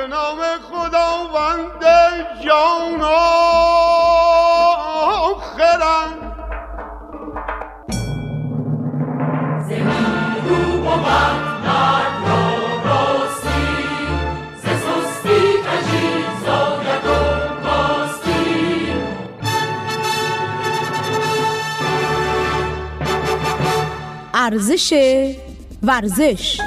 نام خداوند جان آخرم زمین رو بود مرد را راستی ز سستی کجی زاید و کاستی ارزش ورزش.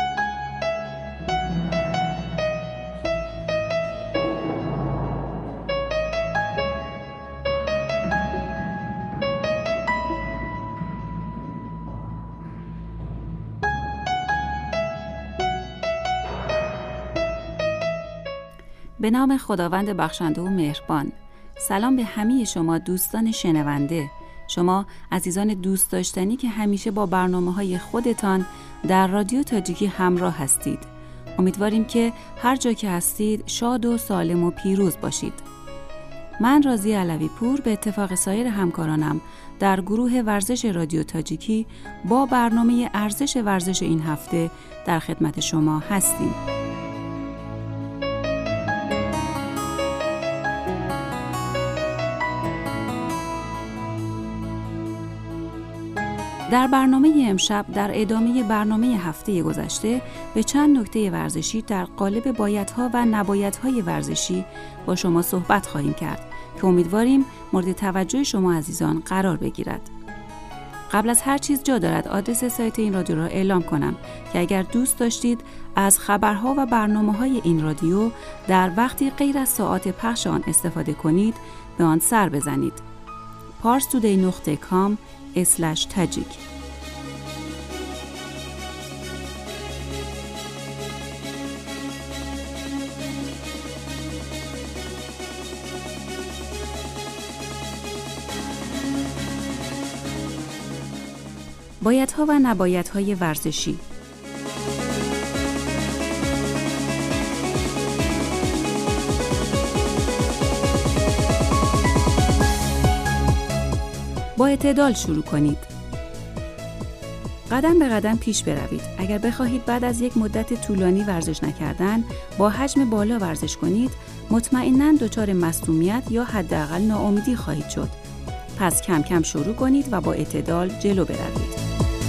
به نام خداوند بخشنده و مهربان. سلام به همه شما دوستان شنونده، شما عزیزان دوست داشتنی که همیشه با برنامه‌های خودتان در رادیو تاجیکی همراه هستید. امیدواریم که هر جا که هستید شاد و سالم و پیروز باشید. من راضیه علوی پور به اتفاق سایر همکارانم در گروه ورزش رادیو تاجیکی با برنامه ارزش ورزش این هفته در خدمت شما هستیم. در برنامه امشب در ادامه برنامه هفته گذشته به چند نکته ورزشی در قالب بایدها و نبایدهای ورزشی با شما صحبت خواهیم کرد که امیدواریم مورد توجه شما عزیزان قرار بگیرد. قبل از هر چیز جا دارد آدرس سایت این رادیو را اعلام کنم که اگر دوست داشتید از خبرها و برنامه‌های این رادیو در وقتی غیر از ساعات پخش آن استفاده کنید به آن سر بزنید. parstoday.com/tajik. بایدها و نبایدهای ورزشی. با اعتدال شروع کنید. قدم به قدم پیش بروید. اگر بخواهید بعد از یک مدت طولانی ورزش نکردن با حجم بالا ورزش کنید، مطمئناً دچار مصدومیت یا حداقل ناامیدی خواهید شد. پس کم کم شروع کنید و با اعتدال جلو بروید.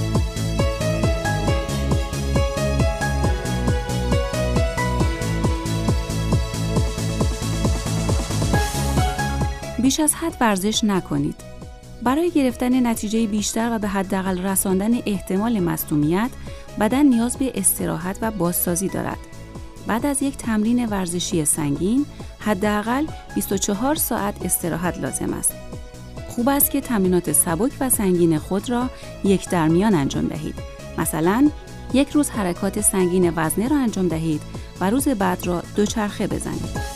بیش از حد ورزش نکنید. برای گرفتن نتیجه بیشتر و به حداقل رساندن احتمال مصدومیت، بدن نیاز به استراحت و بازسازی دارد. بعد از یک تمرین ورزشی سنگین، حداقل 24 ساعت استراحت لازم است. خوب است که تمرینات سبک و سنگین خود را یک درمیان انجام دهید. مثلا یک روز حرکات سنگین وزنه را انجام دهید و روز بعد را دوچرخه بزنید.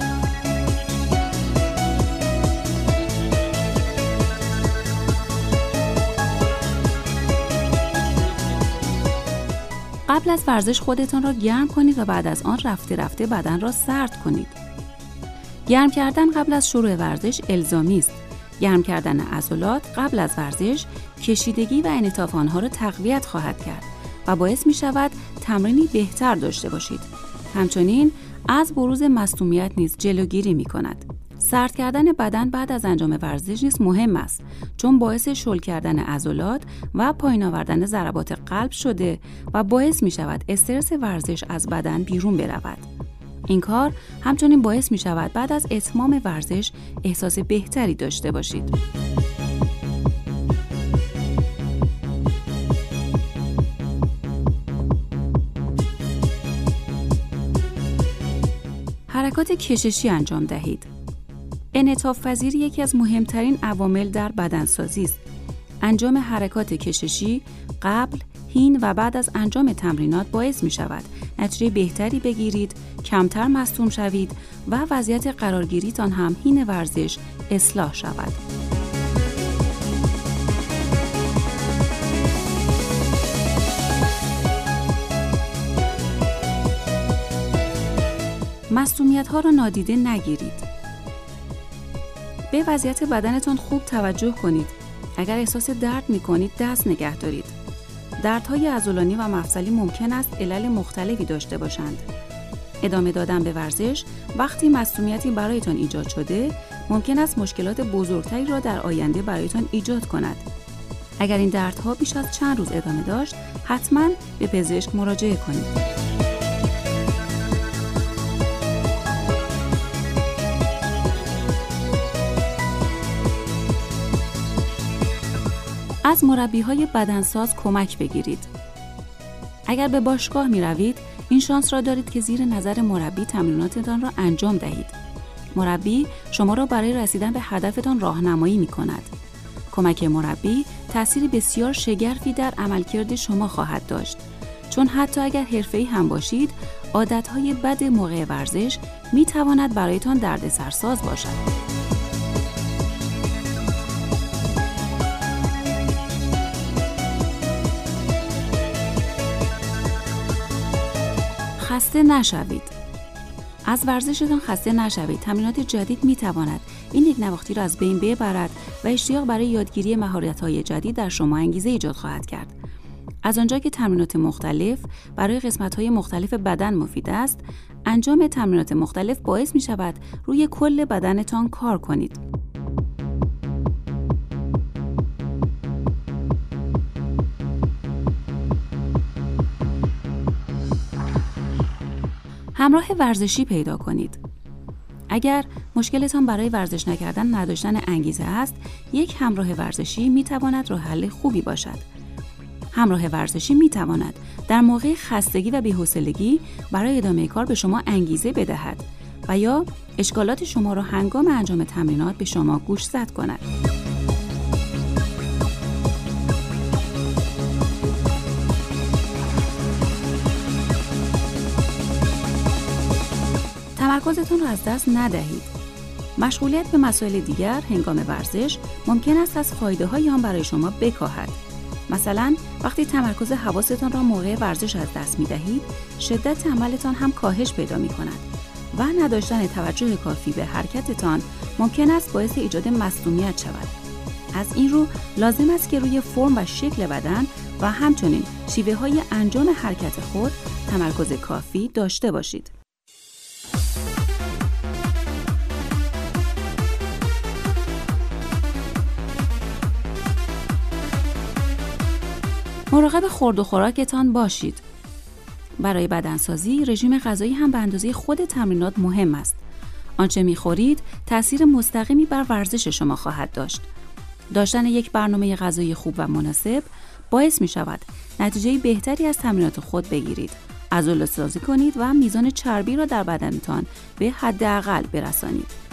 قبل از ورزش خودتان را گرم کنید و بعد از آن رفته رفته بدن را سرد کنید. گرم کردن قبل از شروع ورزش الزامی است. گرم کردن عضلات قبل از ورزش کشیدگی و انعطاف آنها را تقویت خواهد کرد و باعث می شود تمرینی بهتر داشته باشید. همچنین از بروز مصدومیت نیز جلوگیری می کند. سرد کردن بدن بعد از انجام ورزش نیز مهم است، چون باعث شل کردن عضلات و پایین آوردن ضربات قلب شده و باعث می شود استرس ورزش از بدن بیرون برود. این کار همچنین باعث می شود بعد از اتمام ورزش احساس بهتری داشته باشید. حرکات کششی انجام دهید. انعطاف پذیری یکی از مهمترین عوامل در بدنسازی است. انجام حرکات کششی قبل، حین و بعد از انجام تمرینات باعث می شود نتیجه بهتری بگیرید، کمتر مصدوم شوید و وضعیت قرارگیریتان هم حین ورزش اصلاح شود. مصدومیت‌ها را نادیده نگیرید. به وضعیت بدنتان خوب توجه کنید. اگر احساس درد می‌کنید دست نگه دارید. دردهای عضلانی و مفصلی ممکن است علل مختلفی داشته باشند. ادامه دادن به ورزش وقتی مصونیتی برایتان ایجاد شده ممکن است مشکلات بزرگتری را در آینده برایتان ایجاد کند. اگر این دردها بیش از چند روز ادامه داشت، حتما به پزشک مراجعه کنید. از مربی‌های بدنساز کمک بگیرید. اگر به باشگاه می روید، این شانس را دارید که زیر نظر مربی تمریناتتان را انجام دهید. مربی شما را برای رسیدن به هدفتان راهنمایی می کند. کمک مربی تأثیر بسیار شگرفی در عملکرد شما خواهد داشت. چون حتی اگر حرفه‌ای هم باشید، عادتهای بد موقع ورزش می تواند برایتان دردسرساز باشد. خسته نشوید. از ورزشتان خسته نشوید. تمرینات جدید می تواند این یک نواختی را از بین ببرد و اشتیاق برای یادگیری مهارت‌های جدید در شما انگیزه ایجاد خواهد کرد. از آنجا که تمرینات مختلف برای قسمت‌های مختلف بدن مفید است، انجام تمرینات مختلف باعث می شود روی کل بدنتان کار کنید. همراه ورزشی پیدا کنید. اگر مشکلتان برای ورزش نکردن نداشتن انگیزه است، یک همراه ورزشی می تواند راه حل خوبی باشد. همراه ورزشی می تواند در موقع خستگی و بی‌حوصلگی برای ادامه کار به شما انگیزه بدهد و یا اشکالات شما را هنگام انجام تمرینات به شما گوشزد کند. تمرکزتون را از دست ندهید. مشغولیت به مسائل دیگر هنگام ورزش ممکن است از فایده‌های آن برای شما بکاهد. مثلا وقتی تمرکز حواستان را موقع ورزش از دست می‌دهید، شدت عملتان هم کاهش پیدا می‌کند و نداشتن توجه کافی به حرکتتان ممکن است باعث ایجاد مصدومیت شود. از این رو لازم است که روی فرم و شکل بدن و همچنین شیوه‌های انجام حرکت خود تمرکز کافی داشته باشید. مراقب خورد و خوراکتان باشید. برای بدنسازی رژیم غذایی هم به اندازه خود تمرینات مهم است. آنچه می‌خورید تأثیر مستقیمی بر ورزش شما خواهد داشت. داشتن یک برنامه غذایی خوب و مناسب باعث می‌شود نتیجه بهتری از تمرینات خود بگیرید. عضلات‌سازی کنید و میزان چربی را در بدنتان به حداقل برسانید.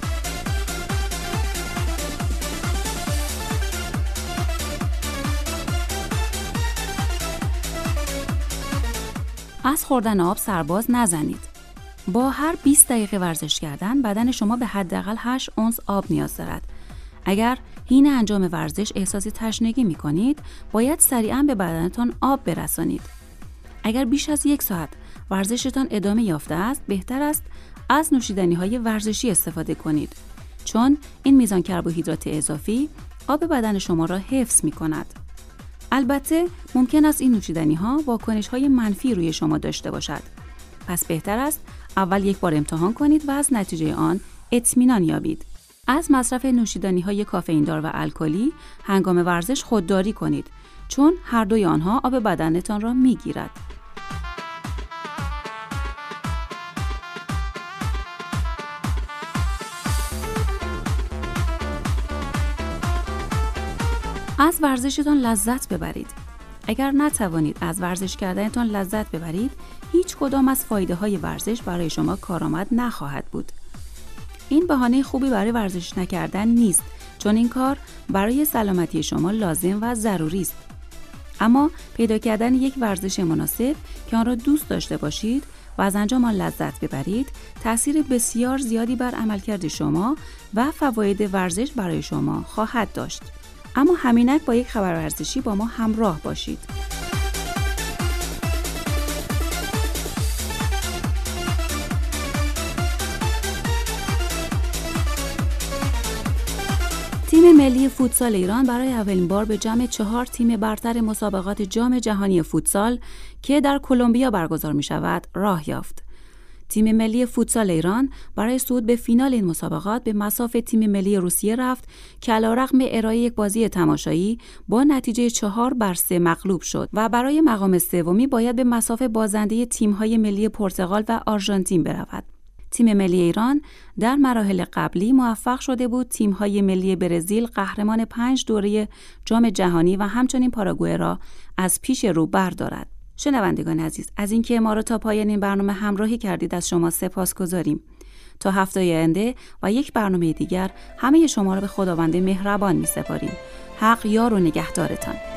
از خوردن آب سرباز نزنید. با هر 20 دقیقه ورزش کردن بدن شما به حداقل 8 اونس آب نیاز دارد. اگر حین انجام ورزش احساس تشنگی می کنید، باید سریعاً به بدنتان آب برسانید. اگر بیش از 1 ساعت ورزشتان ادامه یافته است، بهتر است از نوشیدنی‌های ورزشی استفاده کنید، چون این میزان کربوهیدرات اضافی آب بدن شما را حفظ می کند. البته ممکن است این نوشیدنی‌ها واکنش‌های منفی روی شما داشته باشد. پس بهتر است اول یک بار امتحان کنید و از نتیجه آن اطمینان یابید. از مصرف نوشیدنی‌های کافئین‌دار و الکلی هنگام ورزش خودداری کنید، چون هر دوی آنها آب بدنتان را می‌گیرد. از ورزشتان لذت ببرید. اگر نتوانید از ورزش کردنتان لذت ببرید، هیچ کدام از فایده‌های ورزش برای شما کارآمد نخواهد بود. این بهانه خوبی برای ورزش نکردن نیست، چون این کار برای سلامتی شما لازم و ضروری است. اما پیدا کردن یک ورزش مناسب که آن را دوست داشته باشید و از انجام آن لذت ببرید، تأثیر بسیار زیادی بر عملکرد شما و فواید ورزش برای شما خواهد داشت. اما همینک با یک خبر ورزشی با ما همراه باشید. تیم ملی فوتسال ایران برای اولین بار به جمع 4 تیم برتر مسابقات جام جهانی فوتسال که در کلمبیا برگزار می شود راه یافت. تیم ملی فوتسال ایران برای صعود به فینال این مسابقات به مصاف تیم ملی روسیه رفت که علیرغم ارائه یک بازی تماشایی با نتیجه 4-3 مغلوب شد و برای مقام سومی باید به مصاف بازنده تیم‌های ملی پرتغال و آرژانتین برود. تیم ملی ایران در مراحل قبلی موفق شده بود تیم‌های ملی برزیل قهرمان 5 دوره جام جهانی و همچنین پاراگوئه را از پیش رو بردارد. شنوندگان عزیز، از اینکه ما را تا پایان این برنامه همراهی کردید از شما سپاسگزاریم. تا هفته آینده و یک برنامه دیگر همه شما را به خداوند مهربان می‌سپاریم. حق یار و نگهدارتان.